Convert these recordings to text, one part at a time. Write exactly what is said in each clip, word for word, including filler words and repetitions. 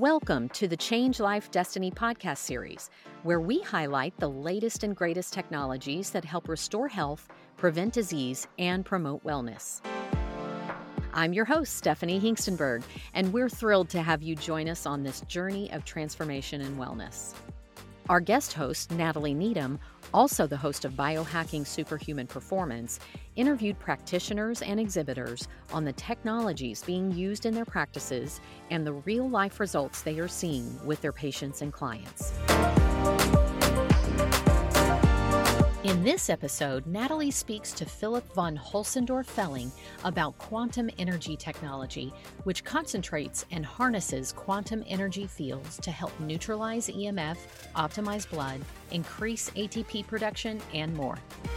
Welcome to the Change Life Destiny podcast series, where we highlight the latest and greatest technologies that help restore health, prevent disease, and promote wellness. I'm your host, Stephanie Hingstenberg, and we're thrilled to have you join us on this journey of transformation and wellness. Our guest host, Natalie Needham, also the host of Biohacking Superhuman Performance, interviewed practitioners and exhibitors on the technologies being used in their practices and the real-life results they are seeing with their patients and clients. In this episode, Natalie speaks to Philip von Holzendorf-Felling about quantum energy technology, which concentrates and harnesses quantum energy fields to help neutralize E M F, optimize blood, increase A T P production, and more.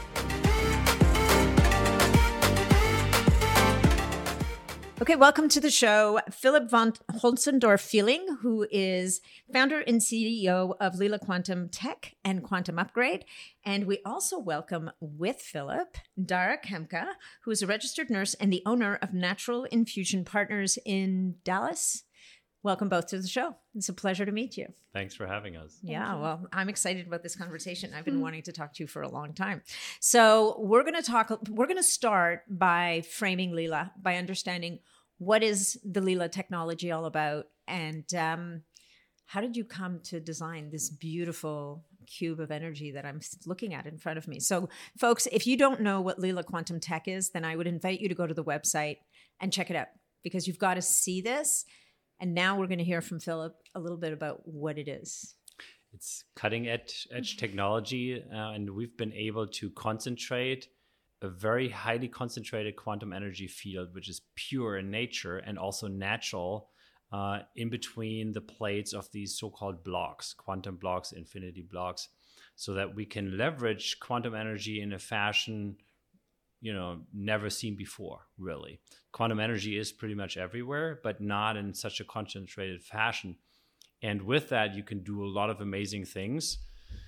Okay, welcome to the show, Philip von Holzendorf-Felling, who is founder and C E O of Lila Quantum Tech and Quantum Upgrade. And we also welcome with Philip, Dara Kemka, who is a registered nurse and the owner of Natural Infusion Partners in Dallas. Welcome both to the show. It's a pleasure to meet you. Thanks for having us. Yeah, well, I'm excited about this conversation. I've been wanting to talk to you for a long time. So we're going to talk, we're going to start by framing Lila, by understanding what is the Lila technology all about, and um, how did you come to design this beautiful cube of energy that I'm looking at in front of me? So folks, if you don't know what Lila Quantum Tech is, then I would invite you to go to the website and check it out, because you've got to see this. And now we're going to hear from Philip a little bit about what it is. It's cutting edge, edge technology, uh, and we've been able to concentrate a very highly concentrated quantum energy field, which is pure in nature and also natural, uh, in between the plates of these so-called blocks, quantum blocks, infinity blocks, so that we can leverage quantum energy in a fashion you know, never seen before, really. Quantum energy is pretty much everywhere, but not in such a concentrated fashion. And with that, you can do a lot of amazing things.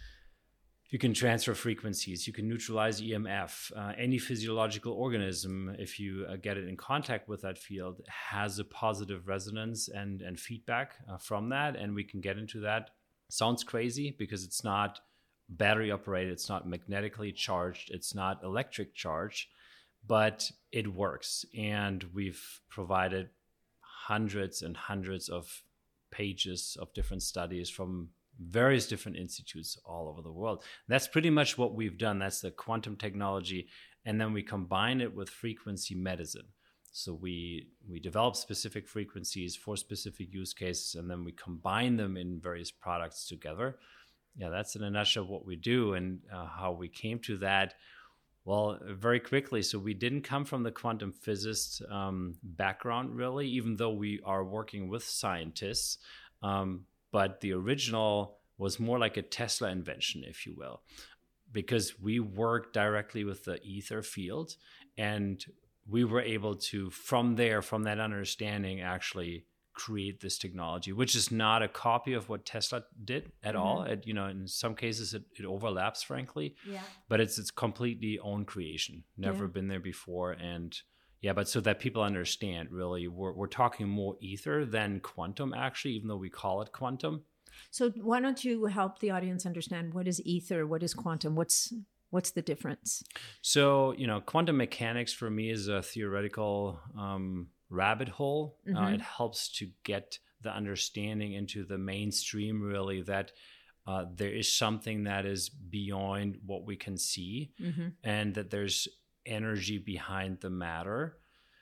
You can transfer frequencies. You can neutralize E M F. Uh, any physiological organism, if you uh, get it in contact with that field, has a positive resonance and, and feedback uh, from that. And we can get into that. Sounds crazy because it's not battery operated, it's not magnetically charged, it's not electric charged, but it works. And we've provided hundreds and hundreds of pages of different studies from various different institutes all over the world. That's pretty much what we've done. That's the quantum technology. And then we combine it with frequency medicine. So we we develop specific frequencies for specific use cases, and then we combine them in various products together. Yeah, that's in a nutshell what we do, and uh, how we came to that. Well, very quickly. So we didn't come from the quantum physicist um, background, really, even though we are working with scientists. Um, but the original was more like a Tesla invention, if you will, because we worked directly with the ether field, and we were able to, from there, from that understanding, actually create this technology, which is not a copy of what Tesla did at mm-hmm. all. It, you know, in some cases it, it overlaps, frankly, yeah. but it's it's completely own creation. Never yeah. been there before, and yeah. But so that people understand, really, we're we're talking more ether than quantum, actually, even though we call it quantum. So why don't you help the audience understand what is ether, what is quantum, what's what's the difference? So you know, quantum mechanics for me is a theoretical Um, rabbit hole. Mm-hmm. Uh, it helps to get the understanding into the mainstream, really, that uh, there is something that is beyond what we can see, mm-hmm. and that there's energy behind the matter.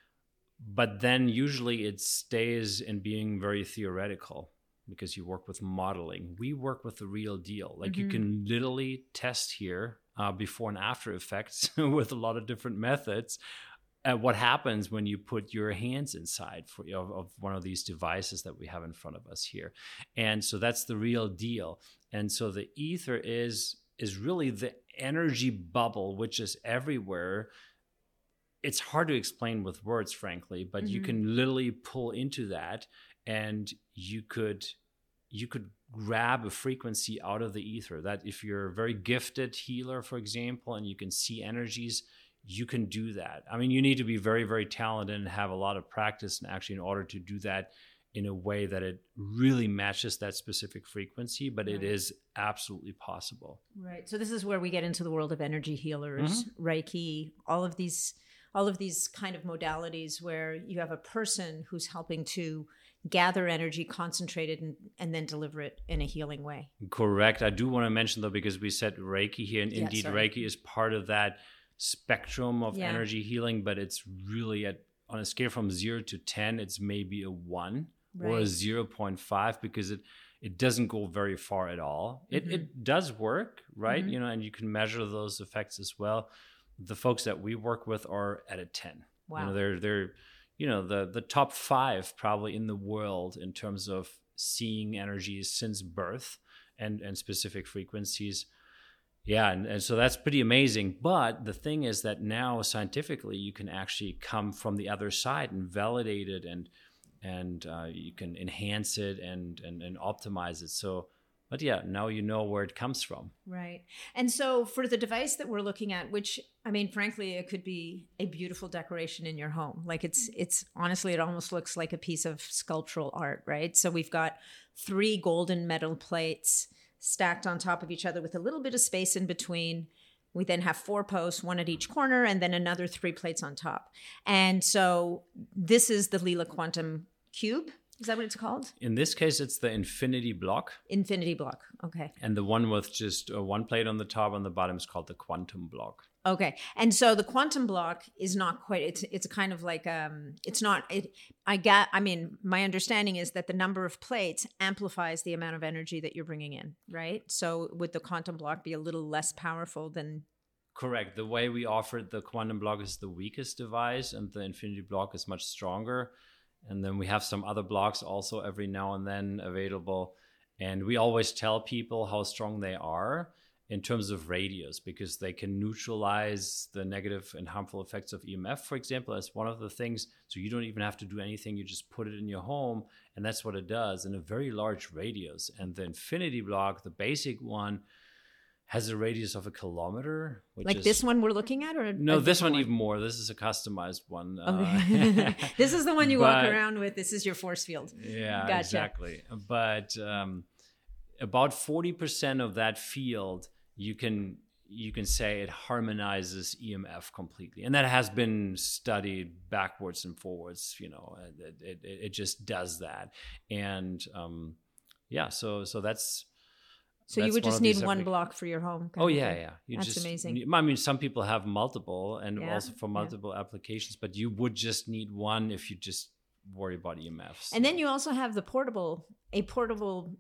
But then usually it stays in being very theoretical, because you work with modeling. We work with the real deal. Like mm-hmm. you can literally test here uh, before and after effects with a lot of different methods. Uh, what happens when you put your hands inside for, of, of one of these devices that we have in front of us here. And so that's the real deal. And so the ether is is really the energy bubble, which is everywhere. It's hard to explain with words, frankly, but mm-hmm. you can literally pull into that, and you could you could grab a frequency out of the ether. That if you're a very gifted healer, for example, and you can see energies, you can do that. I mean, you need to be very, very talented and have a lot of practice, and actually, in order to do that in a way that it really matches that specific frequency, but right. it is absolutely possible. Right. So this is where we get into the world of energy healers, mm-hmm. Reiki, all of these, all of these kind of modalities where you have a person who's helping to gather energy, concentrate it, and, and then deliver it in a healing way. Correct. I do want to mention though, because we said Reiki here, and yeah, indeed sorry. Reiki is part of that spectrum of yeah. energy healing, but it's really at on a scale from zero to ten, it's maybe a one right. or a zero point five, because it it doesn't go very far at all. Mm-hmm. It it does work, right? Mm-hmm. You know, and you can measure those effects as well. The folks that we work with are at a ten. Wow. You know, they're they're you know the the top five probably in the world in terms of seeing energies since birth and and specific frequencies. Yeah, and, and so that's pretty amazing. But the thing is that now scientifically you can actually come from the other side and validate it, and and uh, you can enhance it and, and and optimize it. So, but yeah, now you know where it comes from. Right. And so for the device that we're looking at, which I mean, frankly, it could be a beautiful decoration in your home. Like it's it's honestly, it almost looks like a piece of sculptural art, right? So we've got three golden metal plates stacked on top of each other with a little bit of space in between. We then have four posts, one at each corner, and then another three plates on top. And so this is the Lila Quantum Cube. Is that what it's called? In this case, it's the Infinity Block. Infinity Block. Okay. And the one with just uh, one plate on the top and the bottom is called the Quantum Block. Okay. And so the Quantum Block is not quite, it's it's kind of like, um, it's not, it. I got, I mean, my understanding is that the number of plates amplifies the amount of energy that you're bringing in, right? So would the Quantum Block be a little less powerful than? Correct. The way we offered the Quantum Block is the weakest device, and the Infinity Block is much stronger. And then we have some other blocks also every now and then available. And we always tell people how strong they are in terms of radius, because they can neutralize the negative and harmful effects of E M F, for example, as one of the things. So you don't even have to do anything. You just put it in your home, and that's what it does in a very large radius. And the Infinity Block, the basic one, has a radius of a kilometer. Which like is, this one we're looking at? Or No, this one, one even more. This is a customized one. Okay. Uh, this is the one you but, walk around with. This is your force field. Yeah, gotcha. Exactly. But um, about forty percent of that field, you can you can say it harmonizes E M F completely. And that has been studied backwards and forwards. You know, it, it, it just does that. And um, yeah, so so that's... So That's you would just need one every... block for your home. Oh yeah, yeah. You That's just, amazing. I mean, some people have multiple, and yeah, also for multiple yeah. applications, but you would just need one if you just worry about E M Fs. And then you also have the portable, a portable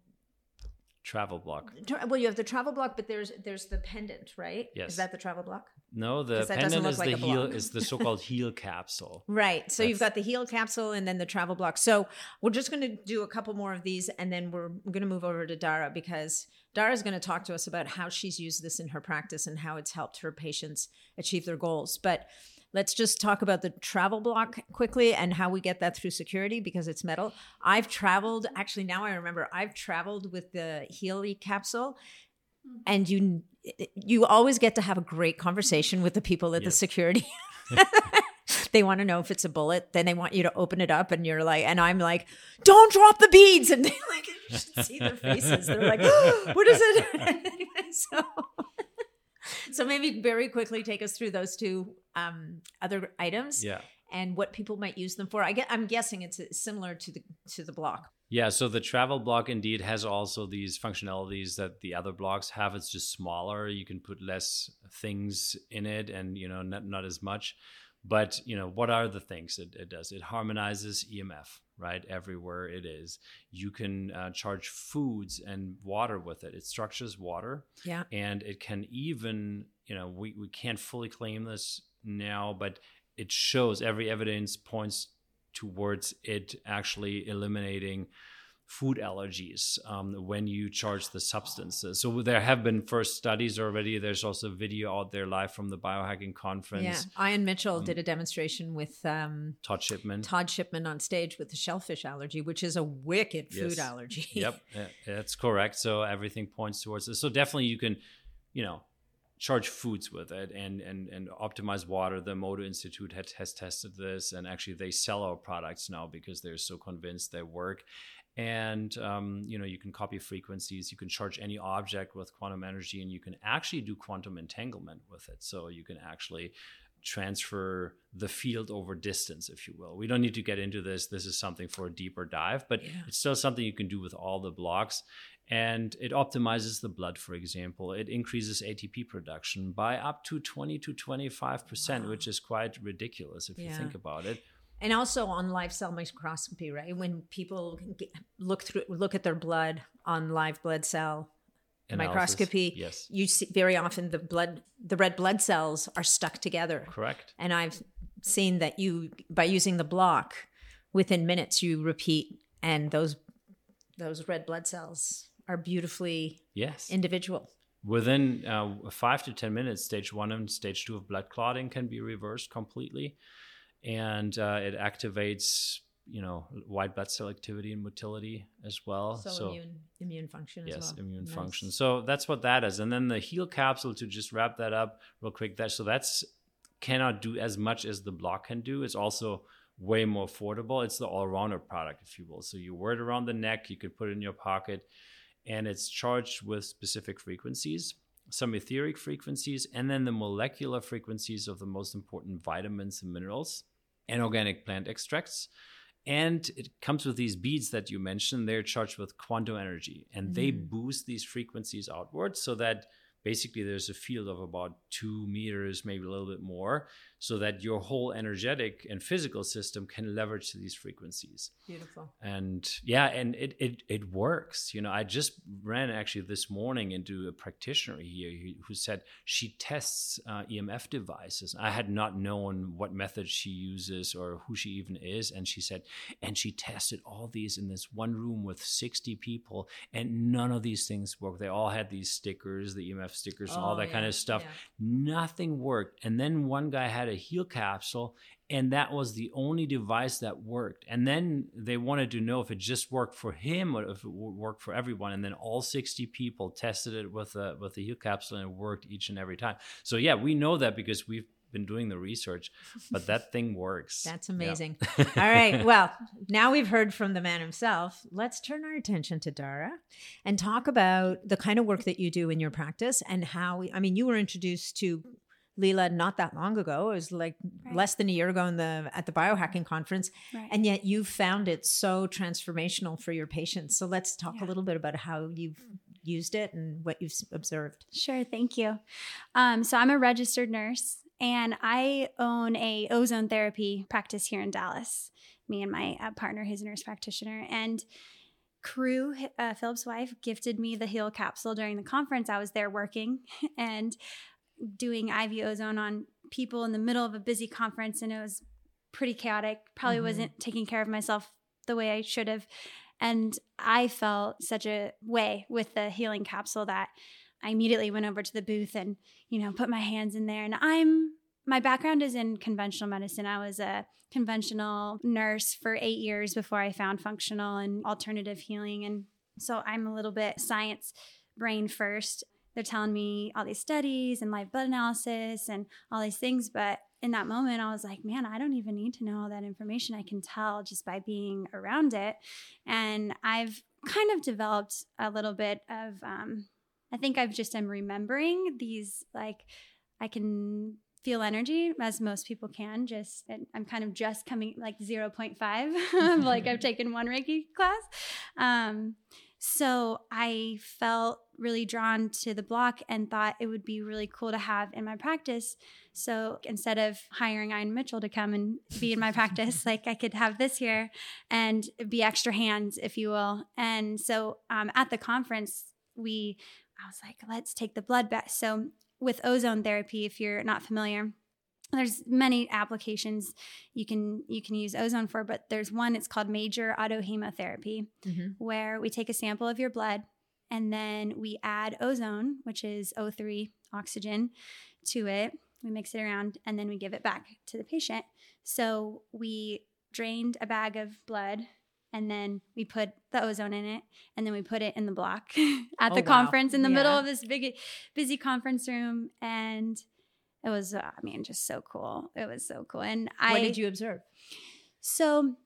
travel block. Tra- well, you have the travel block, but there's there's the pendant, right? Yes. Is that the travel block? No, the pendant is like the heal is the so-called heal capsule. Right. So That's... you've got the heal capsule and then the travel block. So we're just going to do a couple more of these, and then we're going to move over to Dara, because Dara is going to talk to us about how she's used this in her practice and how it's helped her patients achieve their goals. But let's just talk about the travel block quickly and how we get that through security, because it's metal. I've traveled, actually now I remember, I've traveled with the Healy capsule, and you you always get to have a great conversation with the people at yes. the security. They want to know if it's a bullet. Then they want you to open it up, and you're like, and I'm like, don't drop the beads. And they like, you should see their faces. They're like, oh, what is it? Anyway, so, so maybe very quickly take us through those two um, other items. Yeah. And what people might use them for. I get, I'm guessing it's similar to the to the block. Yeah, so the travel block indeed has also these functionalities that the other blocks have. It's just smaller. You can put less things in it, and you know, not not as much. But you know, what are the things it, it does? It harmonizes E M F, right? Everywhere it is. You can uh, charge foods and water with it. It structures water. Yeah. And it can even, you know, we, we can't fully claim this now, but it shows, every evidence points towards it actually eliminating food allergies um, when you charge the substances. So there have been first studies already. There's also a video out there live from the biohacking conference. Yeah, Ian Mitchell um, did a demonstration with um, Todd Shipman. Todd Shipman on stage with the shellfish allergy, which is a wicked food yes. allergy. Yep, yeah, that's correct. So everything points towards this. So definitely you can, you know, charge foods with it and and and optimize water. The Modo Institute had, has tested this, and actually they sell our products now because they're so convinced they work. And um, you know, you can copy frequencies, you can charge any object with quantum energy, and you can actually do quantum entanglement with it. So you can actually transfer the field over distance, if you will. We don't need to get into this. This is something for a deeper dive, but yeah. It's still something you can do with all the blocks. And it optimizes the blood, for example. It increases A T P production by up to twenty to twenty-five percent, wow. which is quite ridiculous if yeah. you think about it. And also on live cell microscopy, right? When people get, look through, look at their blood on live blood cell analysis. Microscopy, yes. you see very often the blood, the red blood cells are stuck together. Correct. And I've seen that you, by using the block, within minutes you repeat, and those those red blood cells are beautifully yes. individual. Within uh, five to ten minutes, stage one and stage two of blood clotting can be reversed completely. And uh, it activates, you know, white blood cell activity and motility as well. So, so immune immune function yes, as well. Yes, immune nice. function. So that's what that is. And then the HEAL capsule, to just wrap that up real quick, that so that's cannot do as much as the block can do. It's also way more affordable. It's the all-rounder product, if you will. So you wear it around the neck, you could put it in your pocket, and it's charged with specific frequencies, some etheric frequencies, and then the molecular frequencies of the most important vitamins and minerals and organic plant extracts. And it comes with these beads that you mentioned. They're charged with quantum energy, and mm-hmm. they boost these frequencies outwards so that basically there's a field of about two meters, maybe a little bit more, so that your whole energetic and physical system can leverage to these frequencies. Beautiful. And yeah, and it it it works. You know, I just ran actually this morning into a practitioner here who said she tests uh, E M F devices. I had not known what method she uses or who she even is. And she said, and she tested all these in this one room with sixty people, and none of these things worked. They all had these stickers, the E M F stickers, oh, and all that yeah, kind of stuff. Yeah. Nothing worked. And then one guy had a HEAL capsule, and that was the only device that worked. And then they wanted to know if it just worked for him or if it would work for everyone. And then all sixty people tested it with a with the HEAL capsule, and it worked each and every time. So yeah, we know that because we've been doing the research, but that thing works. That's amazing. Yeah. All right. Well, now we've heard from the man himself. Let's turn our attention to Dara and talk about the kind of work that you do in your practice and how, I mean, you were introduced to Lila not that long ago. It was like right. less than a year ago in the at the biohacking conference. Right. And yet you found it so transformational for your patients. So let's talk yeah. a little bit about how you've used it and what you've observed. Sure. Thank you. Um, so I'm a registered nurse, and I own a ozone therapy practice here in Dallas. Me and my uh, partner, who's a nurse practitioner. And Crew, uh, Philip's wife, gifted me the HEAL capsule during the conference. I was there working and doing I V ozone on people in the middle of a busy conference, and it was pretty chaotic. Probably mm-hmm. wasn't taking care of myself the way I should have. And I felt such a way with the healing capsule that I immediately went over to the booth and, you know, put my hands in there. And I'm, my background is in conventional medicine. I was a conventional nurse for eight years before I found functional and alternative healing. And so I'm a little bit science brain first. They're telling me all these studies and live blood analysis and all these things. But in that moment, I was like, man, I don't even need to know all that information. I can tell just by being around it. And I've kind of developed a little bit of, um, I think I've just am remembering these, like, I can feel energy as most people can. Just, I'm kind of just coming like zero point five, like I've taken one Reiki class. Um, So I felt really drawn to the block and thought it would be really cool to have in my practice. So instead of hiring Ian Mitchell to come and be in my practice, like I could have this here and be extra hands, if you will. And so um, at the conference, we, I was like, let's take the blood back. So with ozone therapy, if you're not familiar, there's many applications you can you can use ozone for, but there's one, it's called major autohemotherapy, mm-hmm. where we take a sample of your blood and then we add ozone, which is O three oxygen, to it. We mix it around and then we give it back to the patient. So we drained a bag of blood And then we put the ozone in it, and then we put it in the block at Oh, the wow. conference in the Yeah. middle of this big, busy conference room. And it was, uh, I mean, just so cool. It was so cool. And I, What did you observe? so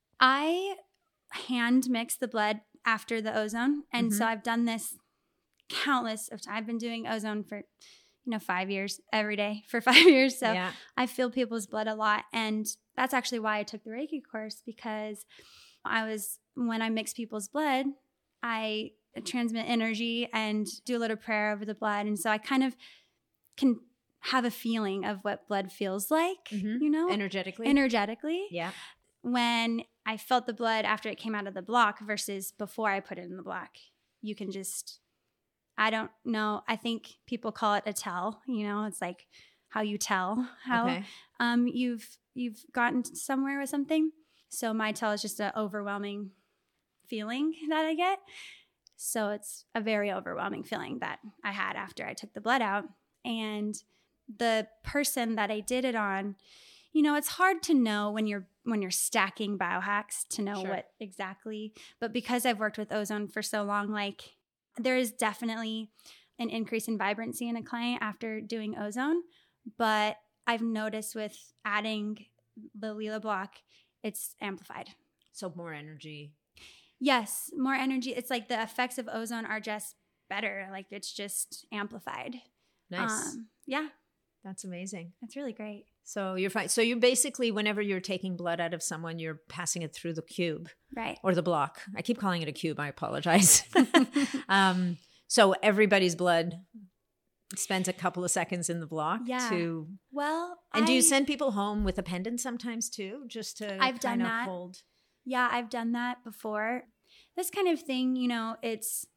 I hand mix the blood after the ozone. And Mm-hmm. so I've done this countless of times. I've been doing ozone for, you know, five years every day for five years. So yeah. I feel people's blood a lot. And that's actually why I took the Reiki course, because I was, when I mix people's blood, I transmit energy and do a little prayer over the blood. And so I kind of can have a feeling of what blood feels like, Mhm. you know, Energetically. energetically. yeah. When I felt the blood after it came out of the block versus before I put it in the block, you can just, I don't know. I think people call it a tell, you know, it's like how you tell how Okay. um, you've, you've gotten somewhere with something. So my tell is just an overwhelming feeling that I get. So it's a very overwhelming feeling that I had after I took the blood out. And the person that I did it on, you know, it's hard to know when you're when you're stacking biohacks to know Sure. what exactly. But because I've worked with ozone for so long, like there is definitely an increase in vibrancy in a client after doing ozone. But I've noticed with adding the Lila block, it's amplified. So more energy. Yes, more energy. It's like the effects of ozone are just better. Like it's just amplified. Nice. Um, yeah, That's amazing. that's really great. So you're fine. So you basically, whenever you're taking blood out of someone, you're passing it through the cube Right. or the block. I keep calling it a cube. I apologize. um, so everybody's blood spends a couple of seconds in the block. Yeah. To Well, and do I- you send people home with a pendant sometimes too, just to I've done kind of that. hold? Yeah, I've done that before. This kind of thing, you know, it's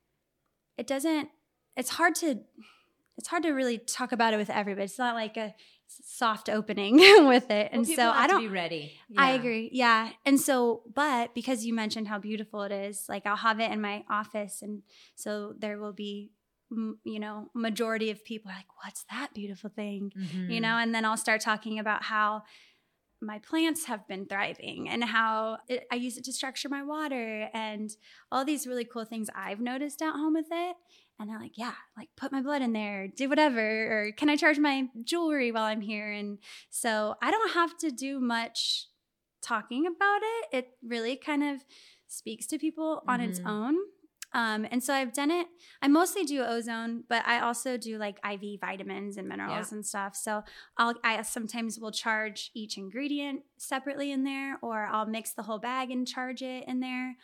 it doesn't it's hard to it's hard to really talk about it with everybody. It's not like a soft opening with it. And Well, people so have I to don't be ready. I Yeah. agree. Yeah. And so, but because you mentioned how beautiful it is, like I'll have it in my office. And so there will be, m- you know, majority of people are like, what's that beautiful thing? Mhm. You know, and then I'll start talking about how my plants have been thriving and how it, I use it to structure my water and all these really cool things I've noticed at home with it. And they're like, yeah, like put my blood in there, do whatever, or can I charge my jewelry while I'm here? And so I don't have to do much talking about it. It really kind of speaks to people on its Mhm. own. Um, and so I've done it. I mostly do ozone, but I also do like I V vitamins and minerals Yeah. and stuff. So I'll I sometimes will charge each ingredient separately in there, or I'll mix the whole bag and charge it in there,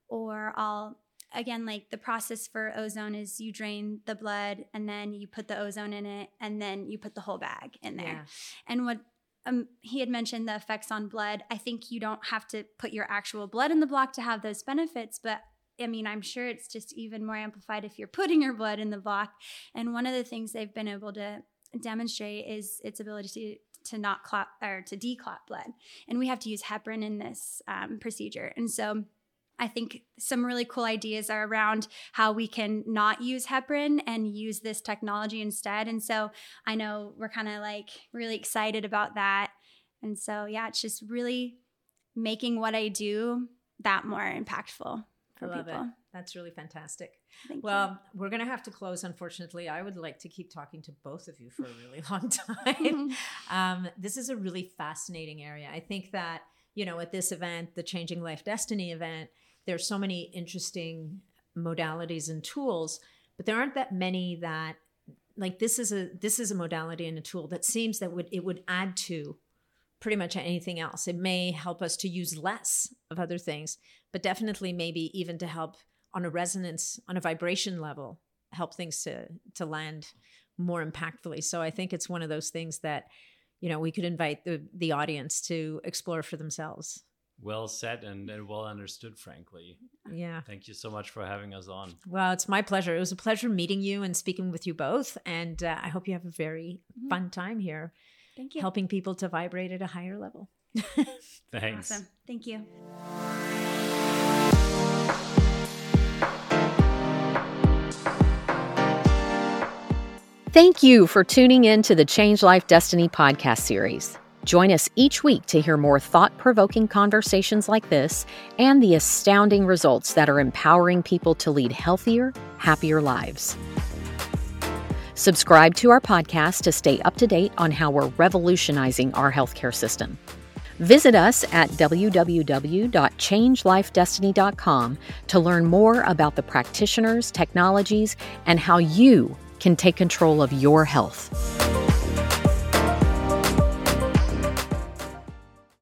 or I'll again like the process for ozone is you drain the blood and then you put the ozone in it and then you put the whole bag in there. Yeah. And what um, he had mentioned the effects on blood. I think you don't have to put your actual blood in the block to have those benefits, but I mean, I'm sure it's just even more amplified if you're putting your blood in the block. And one of the things they've been able to demonstrate is its ability to, to not clot or to declot blood. And we have to use heparin in this um, procedure. And so I think some really cool ideas are around how we can not use heparin and use this technology instead. And so I know we're kind of like really excited about that. And so, yeah, it's just really making what I do that more impactful for I love people. it. That's really fantastic. Thank Well, we're going to have to close, unfortunately. I would like to keep talking to both of you for a really long time. um, this is a really fascinating area. I think that, you know, at this event, the Changing Life Destiny event, there's so many interesting modalities and tools, but there aren't that many that, like, this is a this is a modality and a tool that seems that would it would add to pretty much anything else. It may help us to use less of other things, but definitely maybe even to help on a resonance, on a vibration level, help things to to land more impactfully. So I think it's one of those things that, you know, we could invite the the audience to explore for themselves. Well said and, and well understood, frankly. Yeah. Thank you so much for having us on. Well, it's my pleasure. It was a pleasure meeting you and speaking with you both. And uh, I hope you have a very fun time here, Thank you. helping people to vibrate at a higher level. Thanks. Awesome. Thank you. Thank you for tuning in to the Change Life Destiny podcast series. Join us each week to hear more thought-provoking conversations like this and the astounding results that are empowering people to lead healthier, happier lives. Subscribe to our podcast to stay up to date on how we're revolutionizing our healthcare system. Visit us at w w w dot change life destiny dot com to learn more about the practitioners, technologies, and how you can take control of your health.